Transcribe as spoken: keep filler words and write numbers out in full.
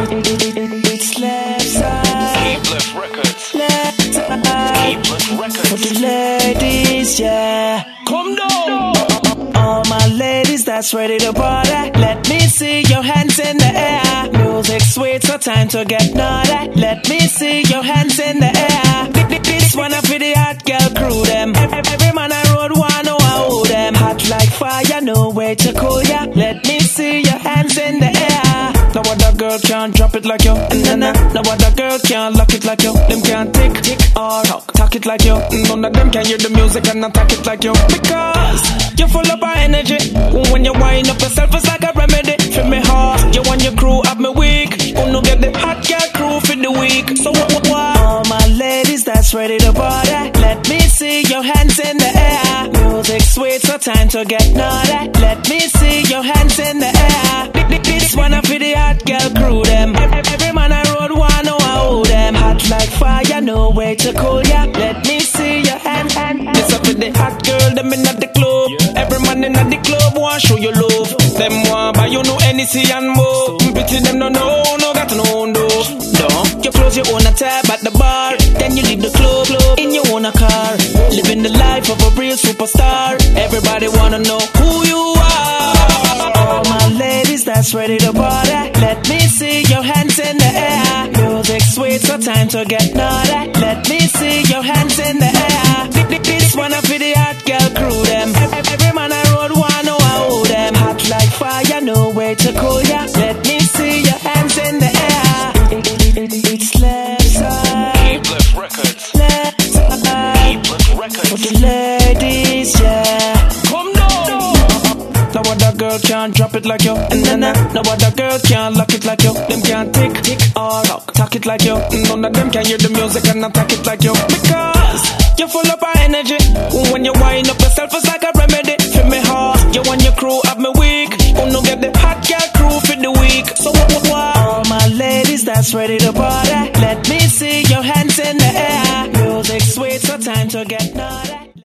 It's left side. Keep Left Records. Left side. Keep Left Records. For the ladies, yeah. Come down. All my ladies that's ready to party, let me see your hands in the air. Music sweet, so time to get naughty. Let me see your hands in the air. This one up for the hot girl crew, them. Every man I road want know I owe them. Hot like fire, no way to cool ya. Let me see your hands in the air. No other girl can't drop it like you. Nah, nah. No other girl can't lock it like you. Them can't tick, tick or talk, talk it like you. None of them can hear the music and attack it like you. Because you're full of energy. When you wind up yourself, it's like a remedy. Feel me hard, you and your crew have me weak. You no get the hot girl crew for the week. So what, what, what? All my ladies that's ready to party, let me see your hands in the air. Music sweet, so time to get naughty. Let me see your hands in the air. This one up for the hot girl crew, them. Every man I road want know I owe them. Hot like fire, no way to cool ya. Let me see your hand, hand. This up for the hot girl, them in at the club. Every man in at the club want show you love. Them want buy you no N E C and more. Pity them no no, no got no no. Don't you close your own a tab at the bar, then you leave the club, club in your own a car. Living the life of a real superstar. Everybody wanna know who you are. All my ladies that's ready to party, let me see your hands in the air. Music sweet, so time to get naughty. Let me see your hands in the air. This one up for the hot girl crew, them. Every man I road want know I owe them. Hot like fire, no way to cool ya. Let me see your hands in the air. It's left side. Keep Left Records. Left side. Keep Left Records. For the ladies, yeah. Come down. No other girl can't drop it like you. Nah, nah. No other girl can't lock it like you. Them can't tick, tick or talk, talk it like you. None of them can hear the music and attack it like you. Because you're full of energy. When you wind up yourself, it's like a remedy. Feel me hard, you and your crew have me weak. You no get the hot girl crew for the week. So what, what, what? All my ladies that's ready to party, let me see your hands in the air. Music sweet, so time to get naughty.